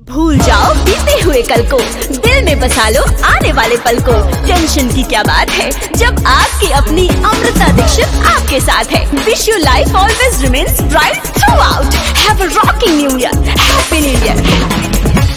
भूल जाओ बीते हुए कल को, दिल में बसा लो आने वाले पल को। टेंशन की क्या बात है जब आपकी अपनी अमृता दीक्षित आपके साथ है। Wish your life always remains bright throughout. Have a rocking new year, happy new year.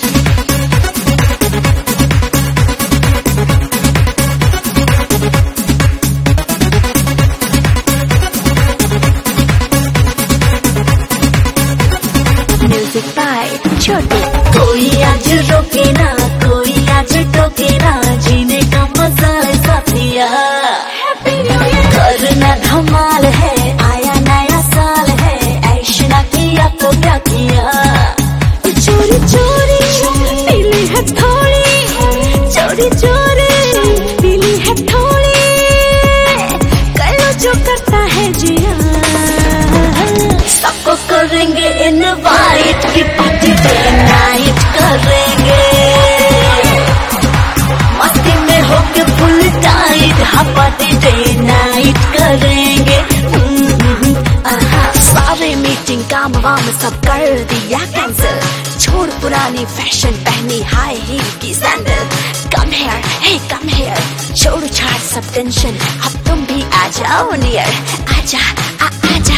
Music by Chhotu. कोई आज रोके ना, कोई आज टोके ना, जीने का मजा है साथिया। Happy new year. करना धमाल है, आया नया साल है, ऐश ना किया तो क्या किया। चोरी चोरी पीली है थोड़ी, चोरी चोरी पीली है थोड़ी, कल जो करता है जिया। सबको करेंगे इनवाइट की पार्टी डे नाइट करेंगे, मस्ती में होके फुल टाइट। हाँ पार्टी डे नाइट करेंगे। सारे मीटिंग काम वाम सब कर दिया कैंसिल, छोड़ पुरानी फैशन पहनी हाई हील की sandal. Come here hey come hair, छोड़ छाड़ सब टेंशन, अब तुम भी आ जाओ नियर। आजा आजा।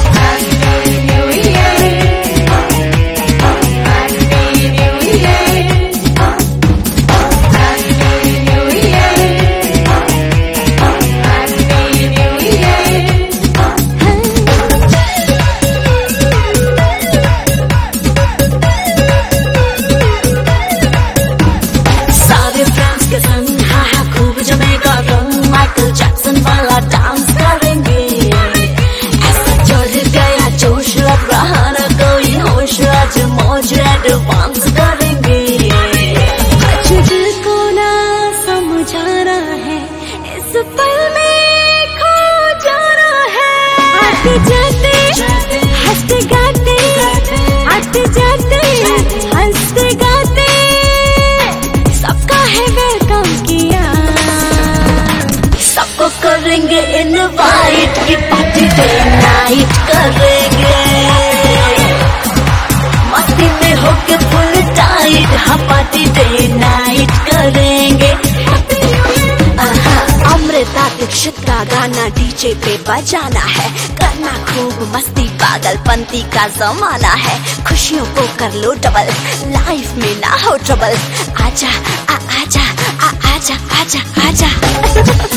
माइकल जैक्सन वाला डांस करेंगे, ऐसा चढ़ गया जोश लग रहा न कोई होश, आज मौज एडवांस करेंगे। आज दिल को ना समझाना है, इस पल में खो जाना है। आते जाते हंसते गाते, आते जाते हंसते गाते, सबका है वेलकम किया। सबको करेंगे इनवाइट की पार्टी डे नाइट करेंगे, मस्ती में होके फुल टाइट। हाँ पार्टी डे नाइट करेंगे। अमृता दीक्षित का गाना डीजे पे बजाना है, करना खूब मस्ती, पागलपंती का जमाना है। खुशियों को कर लो डबल, लाइफ में ना हो ट्रबल। आजा आजा आजा आजा आजा।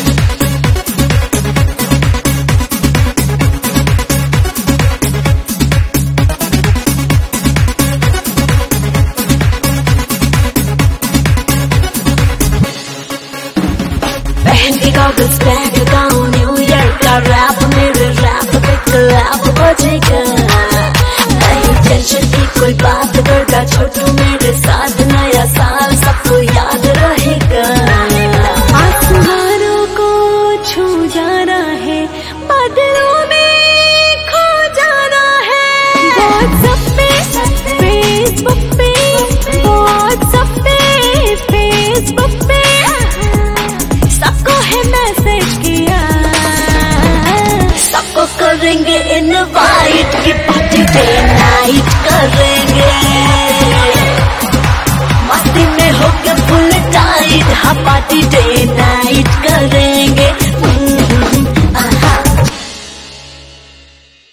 पहन के गॉगल्स बैग गाऊं, न्यू ईयर का रैप, मेरे रैप पे क्लैप बजेगा। नहीं टेंशन की कोई बात करता, छोटू मेरे साथ नया साल सबको याद रहेगा। आसमानों को छू जाना है, बादलों में खो जाना है। बहुत